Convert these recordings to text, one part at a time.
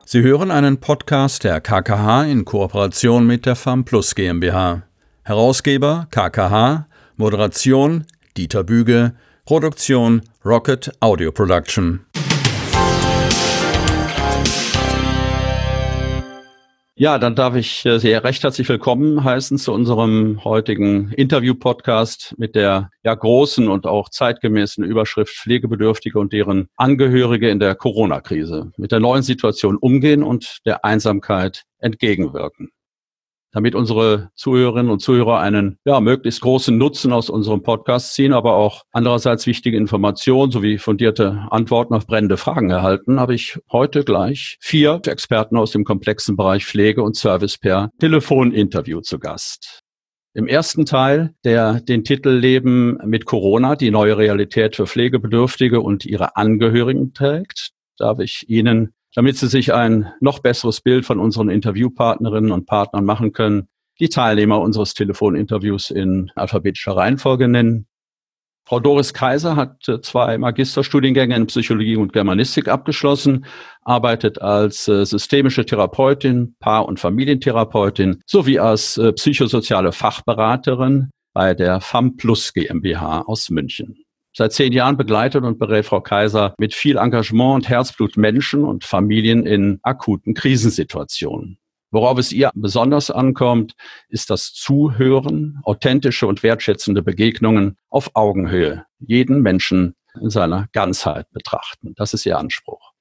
Sie hören einen Podcast der KKH in Kooperation mit der FAM+ GmbH. Herausgeber KKH, Moderation Dieter Büge, Produktion Rocket Audio Production. Ja, dann darf ich Sie recht herzlich willkommen heißen zu unserem heutigen Interview-Podcast mit der großen und auch zeitgemäßen Überschrift Pflegebedürftige und deren Angehörige in der Corona-Krise, mit der neuen Situation umgehen und der Einsamkeit entgegenwirken. Damit unsere Zuhörerinnen und Zuhörer einen möglichst großen Nutzen aus unserem Podcast ziehen, aber auch andererseits wichtige Informationen sowie fundierte Antworten auf brennende Fragen erhalten, habe ich heute gleich 4 Experten aus dem komplexen Bereich Pflege und Service per Telefoninterview zu Gast. Im ersten Teil, der den Titel Leben mit Corona, die neue Realität für Pflegebedürftige und ihre Angehörigen trägt, darf ich Ihnen, damit Sie sich ein noch besseres Bild von unseren Interviewpartnerinnen und Partnern machen können, die Teilnehmer unseres Telefoninterviews in alphabetischer Reihenfolge nennen. Frau Doris Kaiser hat 2 Magisterstudiengänge in Psychologie und Germanistik abgeschlossen, arbeitet als systemische Therapeutin, Paar- und Familientherapeutin sowie als psychosoziale Fachberaterin bei der FAM+ GmbH aus München. Seit 10 Jahren begleitet und berät Frau Kaiser mit viel Engagement und Herzblut Menschen und Familien in akuten Krisensituationen. Worauf es ihr besonders ankommt, ist das Zuhören, authentische und wertschätzende Begegnungen auf Augenhöhe, jeden Menschen in seiner Ganzheit betrachten. Das ist ihr Anspruch.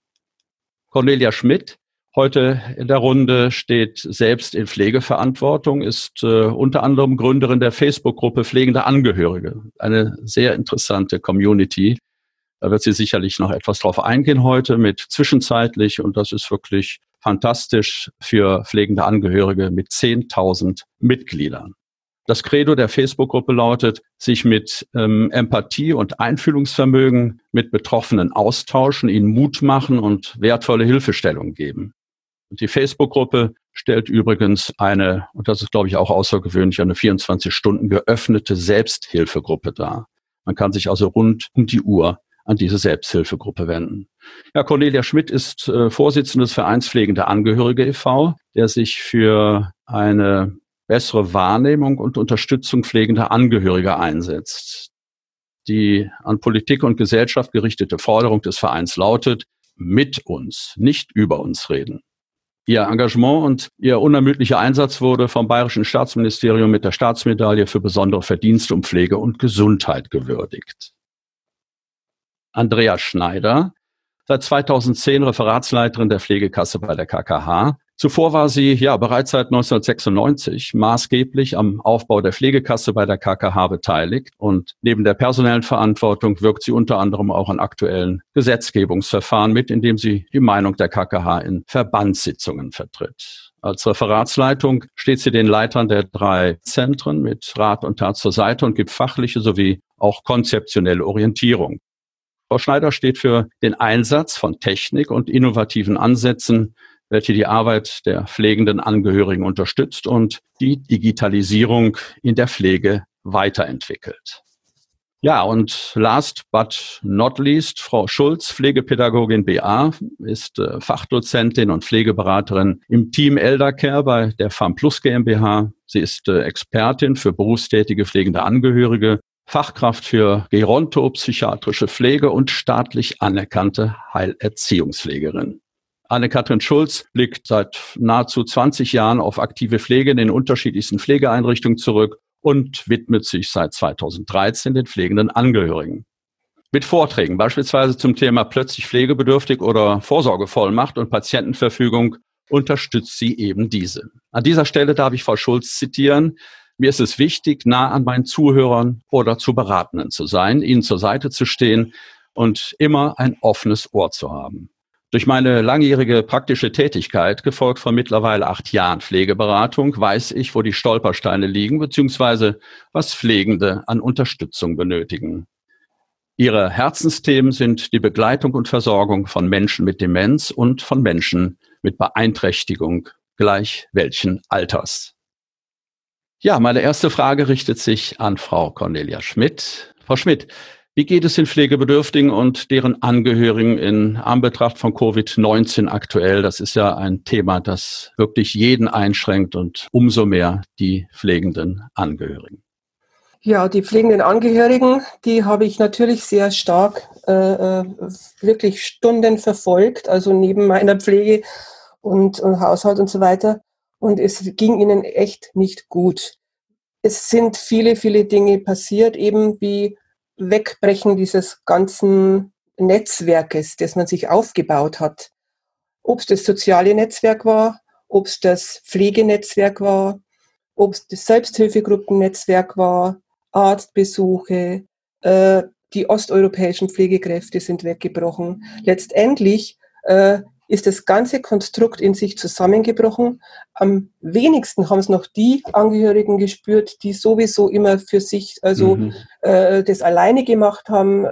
Cornelia Schmidt, heute in der Runde, steht selbst in Pflegeverantwortung, ist unter anderem Gründerin der Facebook-Gruppe Pflegende Angehörige. Eine sehr interessante Community. Da wird sie sicherlich noch etwas drauf eingehen heute mit zwischenzeitlich, und das ist wirklich fantastisch für pflegende Angehörige mit 10.000 Mitgliedern. Das Credo der Facebook-Gruppe lautet, sich mit Empathie und Einfühlungsvermögen mit Betroffenen austauschen, ihnen Mut machen und wertvolle Hilfestellung geben. Und die Facebook-Gruppe stellt übrigens eine, und das ist, glaube ich, auch außergewöhnlich, eine 24-Stunden geöffnete Selbsthilfegruppe dar. Man kann sich also rund um die Uhr an diese Selbsthilfegruppe wenden. Ja, Cornelia Schmidt ist Vorsitzende des Vereins Pflegende Angehörige e.V., der sich für eine bessere Wahrnehmung und Unterstützung pflegender Angehöriger einsetzt. Die an Politik und Gesellschaft gerichtete Forderung des Vereins lautet: mit uns, nicht über uns reden. Ihr Engagement und ihr unermüdlicher Einsatz wurde vom Bayerischen Staatsministerium mit der Staatsmedaille für besondere Verdienste um Pflege und Gesundheit gewürdigt. Andrea Schneider, seit 2010 Referatsleiterin der Pflegekasse bei der KKH. Zuvor war sie bereits seit 1996 maßgeblich am Aufbau der Pflegekasse bei der KKH beteiligt, und neben der personellen Verantwortung wirkt sie unter anderem auch an aktuellen Gesetzgebungsverfahren mit, indem sie die Meinung der KKH in Verbandssitzungen vertritt. Als Referatsleitung steht sie den Leitern der 3 Zentren mit Rat und Tat zur Seite und gibt fachliche sowie auch konzeptionelle Orientierung. Frau Schneider steht für den Einsatz von Technik und innovativen Ansätzen, welche die Arbeit der pflegenden Angehörigen unterstützt und die Digitalisierung in der Pflege weiterentwickelt. Ja, und last but not least, Frau Schulz, Pflegepädagogin BA, ist Fachdozentin und Pflegeberaterin im Team Eldercare bei der FAM+ GmbH. Sie ist Expertin für berufstätige pflegende Angehörige, Fachkraft für gerontopsychiatrische Pflege und staatlich anerkannte Heilerziehungspflegerin. Anne-Kathrin Schulz blickt seit nahezu 20 Jahren auf aktive Pflege in den unterschiedlichsten Pflegeeinrichtungen zurück und widmet sich seit 2013 den pflegenden Angehörigen. Mit Vorträgen, beispielsweise zum Thema plötzlich pflegebedürftig oder Vorsorgevollmacht und Patientenverfügung, unterstützt sie eben diese. An dieser Stelle darf ich Frau Schulz zitieren: Mir ist es wichtig, nah an meinen Zuhörern oder zu Beratenden zu sein, ihnen zur Seite zu stehen und immer ein offenes Ohr zu haben. Durch meine langjährige praktische Tätigkeit, gefolgt von mittlerweile 8 Jahren Pflegeberatung, weiß ich, wo die Stolpersteine liegen bzw. was Pflegende an Unterstützung benötigen. Ihre Herzensthemen sind die Begleitung und Versorgung von Menschen mit Demenz und von Menschen mit Beeinträchtigung gleich welchen Alters. Ja, meine erste Frage richtet sich an Frau Cornelia Schmidt. Frau Schmidt, Wie geht es den Pflegebedürftigen und deren Angehörigen in Anbetracht von Covid-19 aktuell? Das ist ja ein Thema, das wirklich jeden einschränkt und umso mehr die pflegenden Angehörigen. Ja, die pflegenden Angehörigen, die habe ich natürlich sehr stark wirklich Stunden verfolgt, also neben meiner Pflege und Haushalt und so weiter. Und es ging ihnen echt nicht gut. Es sind viele, viele Dinge passiert, eben wie Wegbrechen dieses ganzen Netzwerkes, das man sich aufgebaut hat. Ob es das soziale Netzwerk war, ob es das Pflegenetzwerk war, ob es das Selbsthilfegruppennetzwerk war, Arztbesuche, die osteuropäischen Pflegekräfte sind weggebrochen. Letztendlich ist das ganze Konstrukt in sich zusammengebrochen. Am wenigsten haben es noch die Angehörigen gespürt, die sowieso immer für sich das alleine gemacht haben.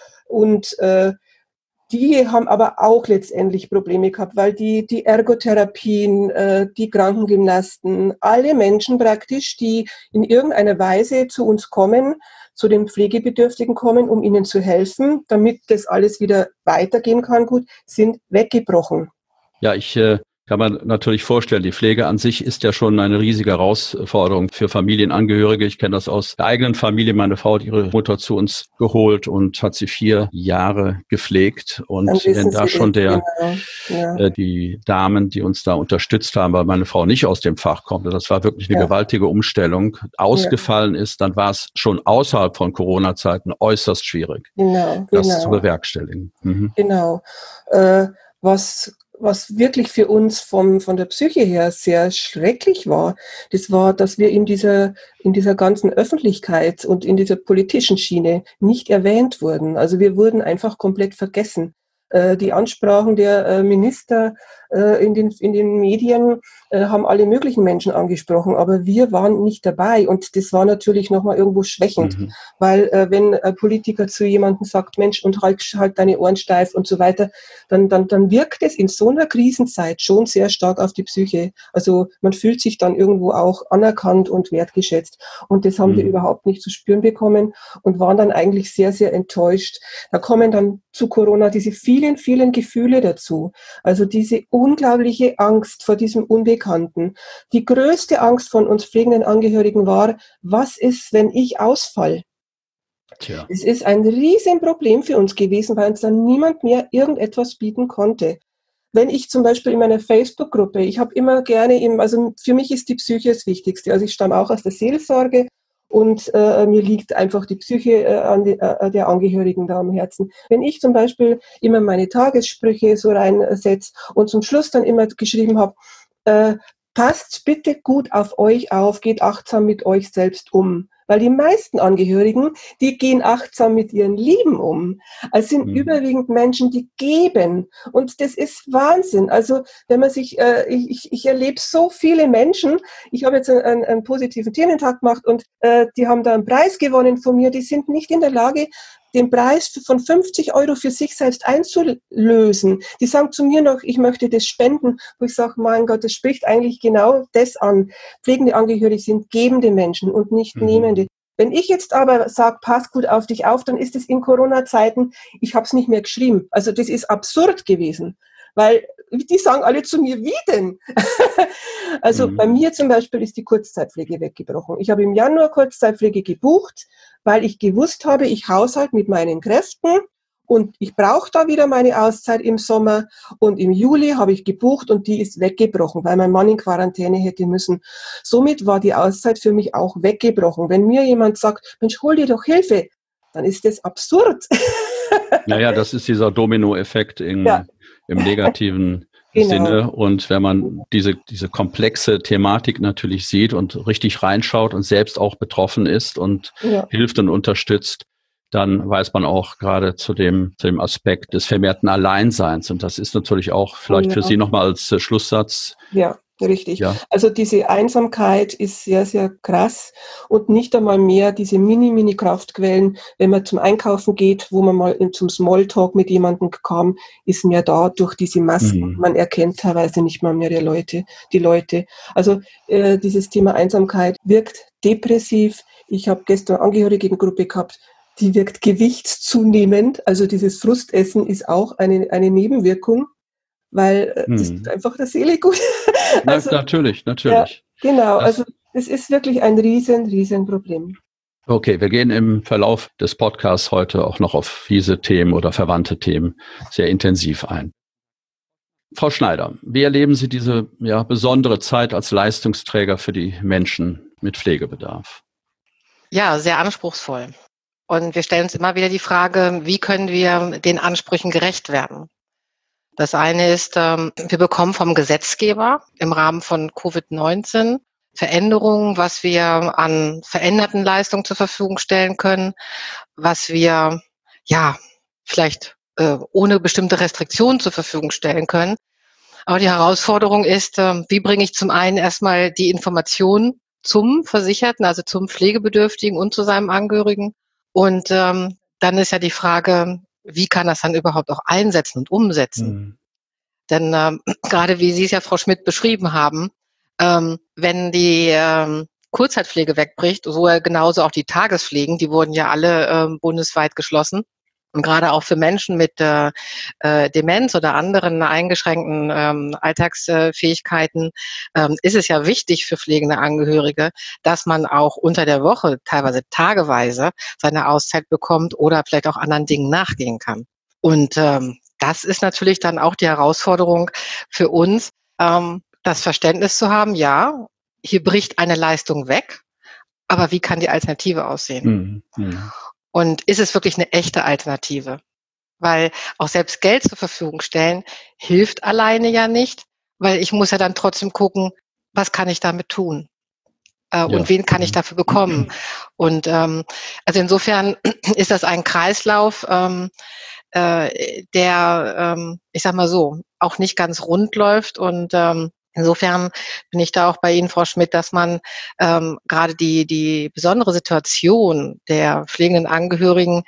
Die haben aber auch letztendlich Probleme gehabt, weil die Ergotherapien, die Krankengymnasten, alle Menschen praktisch, die in irgendeiner Weise zu uns kommen, zu den Pflegebedürftigen kommen, um ihnen zu helfen, damit das alles wieder weitergehen kann, gut, sind weggebrochen. Ja, ich kann man natürlich vorstellen, die Pflege an sich ist ja schon eine riesige Herausforderung für Familienangehörige. Ich kenne das aus der eigenen Familie. Meine Frau hat ihre Mutter zu uns geholt und hat sie 4 Jahre gepflegt. Und wenn da schon die Damen, die uns da unterstützt haben, weil meine Frau nicht aus dem Fach kommt, das war wirklich eine gewaltige Umstellung, ausgefallen ist, dann war es schon außerhalb von Corona-Zeiten äußerst schwierig, das zu bewerkstelligen. Mhm. Genau. Was wirklich für uns von der Psyche her sehr schrecklich war, das war, dass wir in dieser ganzen Öffentlichkeit und in dieser politischen Schiene nicht erwähnt wurden. Also wir wurden einfach komplett vergessen. Die Ansprachen der Minister in den Medien haben alle möglichen Menschen angesprochen, aber wir waren nicht dabei und das war natürlich nochmal irgendwo schwächend, weil wenn ein Politiker zu jemandem sagt, Mensch, und halt deine Ohren steif und so weiter, dann wirkt es in so einer Krisenzeit schon sehr stark auf die Psyche. Also man fühlt sich dann irgendwo auch anerkannt und wertgeschätzt und das haben wir überhaupt nicht zu spüren bekommen und waren dann eigentlich sehr, sehr enttäuscht. Da kommen dann zu Corona diese vielen, vielen Gefühle dazu. Also diese unglaubliche Angst vor diesem Unbekannten. Die größte Angst von uns pflegenden Angehörigen war, was ist, wenn ich ausfall? Tja. Es ist ein Riesenproblem für uns gewesen, weil uns dann niemand mehr irgendetwas bieten konnte. Wenn ich zum Beispiel in meiner Facebook-Gruppe, ich habe immer gerne, also für mich ist die Psyche das Wichtigste. Also ich stamme auch aus der Seelsorge. Und mir liegt einfach die Psyche der Angehörigen da am Herzen. Wenn ich zum Beispiel immer meine Tagessprüche so reinsetze und zum Schluss dann immer geschrieben habe, passt bitte gut auf euch auf, geht achtsam mit euch selbst um. Weil die meisten Angehörigen, die gehen achtsam mit ihren Lieben um. Es sind überwiegend Menschen, die geben. Und das ist Wahnsinn. Also wenn man sich, ich erlebe so viele Menschen, ich habe jetzt einen positiven Thementag gemacht und die haben da einen Preis gewonnen von mir, die sind nicht in der Lage, den Preis von 50 € für sich selbst einzulösen. Die sagen zu mir noch, ich möchte das spenden, wo ich sage, mein Gott, das spricht eigentlich genau das an. Pflegende Angehörige sind gebende Menschen und nicht nehmende. Wenn ich jetzt aber sage, pass gut auf dich auf, dann ist es in Corona-Zeiten, ich habe es nicht mehr geschrieben. Also das ist absurd gewesen, weil die sagen alle zu mir, wie denn? Also bei mir zum Beispiel ist die Kurzzeitpflege weggebrochen. Ich habe im Januar Kurzzeitpflege gebucht, weil ich gewusst habe, ich haushalt mit meinen Kräften und ich brauche da wieder meine Auszeit im Sommer. Und im Juli habe ich gebucht und die ist weggebrochen, weil mein Mann in Quarantäne hätte müssen. Somit war die Auszeit für mich auch weggebrochen. Wenn mir jemand sagt, Mensch, hol dir doch Hilfe, dann ist das absurd. Naja, das ist dieser Dominoeffekt im negativen Sinne. Und wenn man diese komplexe Thematik natürlich sieht und richtig reinschaut und selbst auch betroffen ist und hilft und unterstützt, dann weiß man auch gerade zu dem Aspekt des vermehrten Alleinseins. Und das ist natürlich auch vielleicht für Sie nochmal als Schlusssatz. Ja, richtig. Ja. Also diese Einsamkeit ist sehr, sehr krass und nicht einmal mehr diese Mini-Kraftquellen, wenn man zum Einkaufen geht, wo man mal zum Smalltalk mit jemandem kam, ist mehr da durch diese Masken. Man erkennt teilweise nicht mal mehr die Leute. Also dieses Thema Einsamkeit wirkt depressiv. Ich habe gestern eine Angehörigengruppe gehabt, Die wirkt gewichtszunehmend. Also dieses Frustessen ist auch eine Nebenwirkung, weil das tut einfach der Seele gut. Also, natürlich. Ja, genau. Also es ist wirklich ein riesen Problem. Okay, wir gehen im Verlauf des Podcasts heute auch noch auf diese Themen oder verwandte Themen sehr intensiv ein. Frau Schneider, wie erleben Sie diese besondere Zeit als Leistungsträger für die Menschen mit Pflegebedarf? Ja, sehr anspruchsvoll. Und wir stellen uns immer wieder die Frage, wie können wir den Ansprüchen gerecht werden? Das eine ist, wir bekommen vom Gesetzgeber im Rahmen von Covid-19 Veränderungen, was wir an veränderten Leistungen zur Verfügung stellen können, was wir vielleicht ohne bestimmte Restriktionen zur Verfügung stellen können. Aber die Herausforderung ist, wie bringe ich zum einen erstmal die Informationen zum Versicherten, also zum Pflegebedürftigen und zu seinem Angehörigen. Und dann ist ja die Frage, wie kann das dann überhaupt auch einsetzen und umsetzen? Denn gerade wie Sie es ja, Frau Schmidt, beschrieben haben, wenn die Kurzzeitpflege wegbricht, so genauso auch die Tagespflegen, die wurden ja alle bundesweit geschlossen. Und gerade auch für Menschen mit Demenz oder anderen eingeschränkten Alltagsfähigkeiten ist es ja wichtig für pflegende Angehörige, dass man auch unter der Woche, teilweise tageweise, seine Auszeit bekommt oder vielleicht auch anderen Dingen nachgehen kann. Und das ist natürlich dann auch die Herausforderung für uns, das Verständnis zu haben, ja, hier bricht eine Leistung weg, aber wie kann die Alternative aussehen? Und ist es wirklich eine echte Alternative? Weil auch selbst Geld zur Verfügung stellen hilft alleine ja nicht, weil ich muss ja dann trotzdem gucken, was kann ich damit tun? Und wen kann ich dafür bekommen? Und also insofern ist das ein Kreislauf, der, ich sag mal so, auch nicht ganz rund läuft. Und insofern bin ich da auch bei Ihnen, Frau Schmidt, dass man gerade die besondere Situation der pflegenden Angehörigen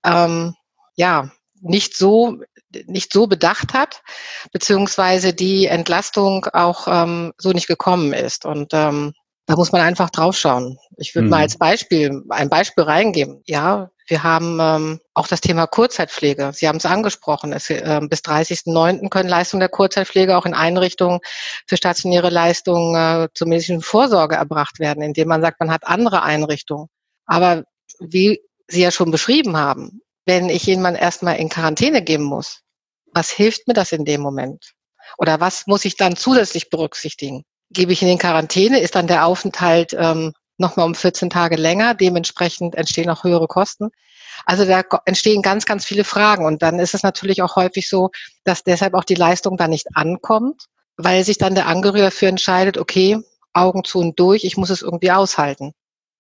nicht so bedacht hat, beziehungsweise die Entlastung auch so nicht gekommen ist. Und da muss man einfach drauf schauen. Ich würde mal ein Beispiel reingeben. Ja, wir haben auch das Thema Kurzzeitpflege. Sie haben es angesprochen. Bis 30.09. können Leistungen der Kurzzeitpflege auch in Einrichtungen für stationäre Leistungen zur medizinischen Vorsorge erbracht werden, indem man sagt, man hat andere Einrichtungen. Aber wie Sie ja schon beschrieben haben, wenn ich jemanden erstmal in Quarantäne geben muss, was hilft mir das in dem Moment? Oder was muss ich dann zusätzlich berücksichtigen? Gebe ich ihn in Quarantäne, ist dann der Aufenthalt nochmal um 14 Tage länger. Dementsprechend entstehen auch höhere Kosten. Also da entstehen ganz, ganz viele Fragen. Und dann ist es natürlich auch häufig so, dass deshalb auch die Leistung dann nicht ankommt, weil sich dann der Angehörige dafür entscheidet, okay, Augen zu und durch, ich muss es irgendwie aushalten.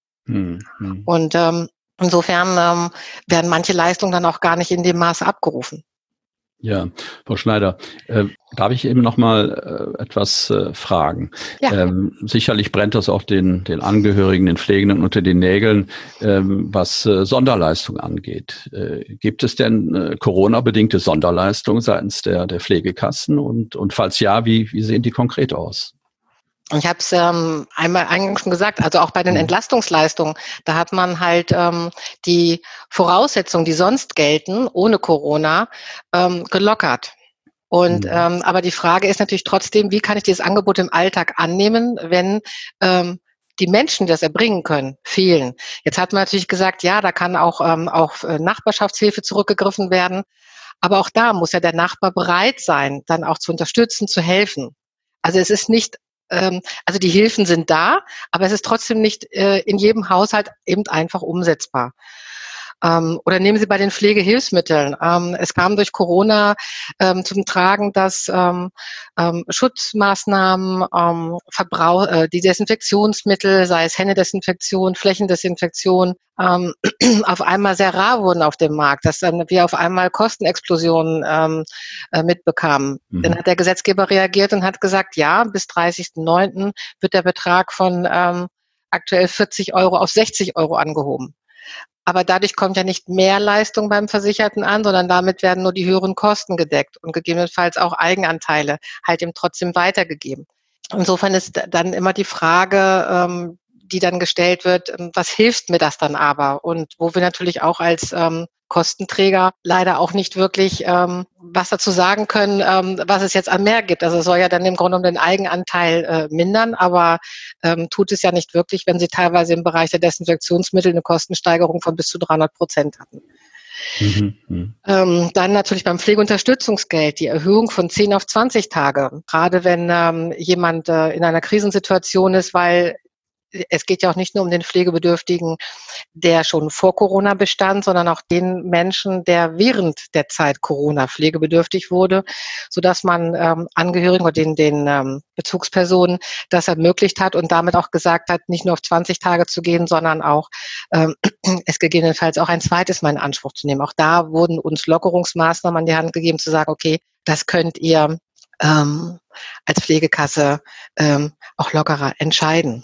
Und insofern werden manche Leistungen dann auch gar nicht in dem Maße abgerufen. Ja, Frau Schneider, darf ich eben noch mal etwas fragen? Ja. Sicherlich brennt das auch den Angehörigen, den Pflegenden unter den Nägeln, was Sonderleistungen angeht. Gibt es denn Corona-bedingte Sonderleistungen seitens der Pflegekassen? Und falls ja, wie sehen die konkret aus? Ich habe es einmal eingangs schon gesagt, also auch bei den Entlastungsleistungen, da hat man halt die Voraussetzungen, die sonst gelten, ohne Corona, gelockert. Und aber die Frage ist natürlich trotzdem, wie kann ich dieses Angebot im Alltag annehmen, wenn die Menschen, die das erbringen können, fehlen. Jetzt hat man natürlich gesagt, ja, da kann auch auf Nachbarschaftshilfe zurückgegriffen werden. Aber auch da muss ja der Nachbar bereit sein, dann auch zu unterstützen, zu helfen. Also es ist nicht also die Hilfen sind da, aber es ist trotzdem nicht in jedem Haushalt eben einfach umsetzbar. Oder nehmen Sie bei den Pflegehilfsmitteln. Es kam durch Corona zum Tragen, dass Schutzmaßnahmen, die Desinfektionsmittel, sei es Händedesinfektion, Flächendesinfektion, auf einmal sehr rar wurden auf dem Markt, dass dann wir auf einmal Kostenexplosionen mitbekamen. Dann hat der Gesetzgeber reagiert und hat gesagt, ja, bis 30.09. wird der Betrag von aktuell 40 € auf 60 € angehoben. Aber dadurch kommt ja nicht mehr Leistung beim Versicherten an, sondern damit werden nur die höheren Kosten gedeckt und gegebenenfalls auch Eigenanteile halt eben trotzdem weitergegeben. Insofern ist dann immer die Frage, die dann gestellt wird, was hilft mir das dann aber? Und wo wir natürlich auch als Kostenträger leider auch nicht wirklich was dazu sagen können, was es jetzt an mehr gibt. Also es soll ja dann im Grunde genommen den Eigenanteil mindern, aber tut es ja nicht wirklich, wenn sie teilweise im Bereich der Desinfektionsmittel eine Kostensteigerung von bis zu 300% hatten. Dann natürlich beim Pflegeunterstützungsgeld die Erhöhung von 10 auf 20 Tage. Gerade wenn jemand in einer Krisensituation ist, weil es geht ja auch nicht nur um den Pflegebedürftigen, der schon vor Corona bestand, sondern auch den Menschen, der während der Zeit Corona pflegebedürftig wurde, sodass man Angehörigen oder den Bezugspersonen das ermöglicht hat und damit auch gesagt hat, nicht nur auf 20 Tage zu gehen, sondern auch es gegebenenfalls auch ein zweites Mal in Anspruch zu nehmen. Auch da wurden uns Lockerungsmaßnahmen an die Hand gegeben, zu sagen, okay, das könnt ihr als Pflegekasse auch lockerer entscheiden.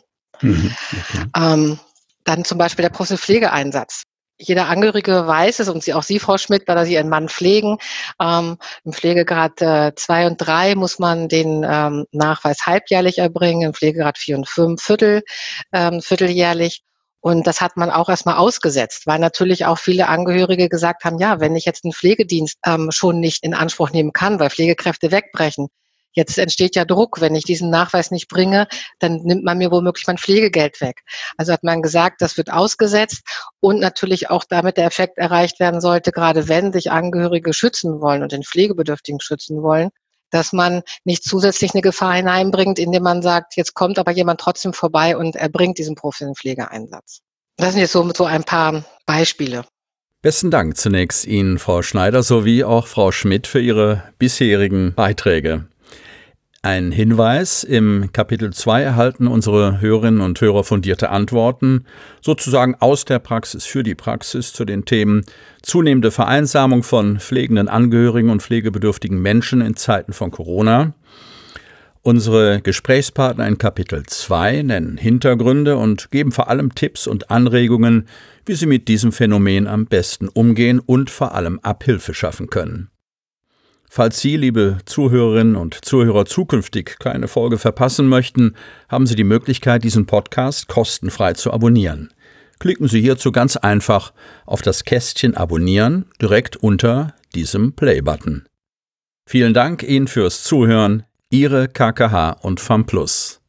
Dann zum Beispiel der Pflegeeinsatz. Jeder Angehörige weiß es, und auch Sie, Frau Schmidt, weil Sie Ihren Mann pflegen. Im Pflegegrad 2 und 3 muss man den Nachweis halbjährlich erbringen, im Pflegegrad 4 und 5 vierteljährlich. Und das hat man auch erstmal ausgesetzt, weil natürlich auch viele Angehörige gesagt haben, ja, wenn ich jetzt einen Pflegedienst schon nicht in Anspruch nehmen kann, weil Pflegekräfte wegbrechen, jetzt entsteht ja Druck, wenn ich diesen Nachweis nicht bringe, dann nimmt man mir womöglich mein Pflegegeld weg. Also hat man gesagt, das wird ausgesetzt und natürlich auch damit der Effekt erreicht werden sollte, gerade wenn sich Angehörige schützen wollen und den Pflegebedürftigen schützen wollen, dass man nicht zusätzlich eine Gefahr hineinbringt, indem man sagt, jetzt kommt aber jemand trotzdem vorbei und erbringt diesen professionellen Pflegeeinsatz. Das sind jetzt so ein paar Beispiele. Besten Dank zunächst Ihnen, Frau Schneider, sowie auch Frau Schmidt für Ihre bisherigen Beiträge. Ein Hinweis: Im Kapitel 2 erhalten unsere Hörerinnen und Hörer fundierte Antworten, sozusagen aus der Praxis für die Praxis, zu den Themen zunehmende Vereinsamung von pflegenden Angehörigen und pflegebedürftigen Menschen in Zeiten von Corona. Unsere Gesprächspartner in Kapitel 2 nennen Hintergründe und geben vor allem Tipps und Anregungen, wie Sie mit diesem Phänomen am besten umgehen und vor allem Abhilfe schaffen können. Falls Sie, liebe Zuhörerinnen und Zuhörer, zukünftig keine Folge verpassen möchten, haben Sie die Möglichkeit, diesen Podcast kostenfrei zu abonnieren. Klicken Sie hierzu ganz einfach auf das Kästchen Abonnieren direkt unter diesem Play-Button. Vielen Dank Ihnen fürs Zuhören. Ihre KKH und FAMPlus.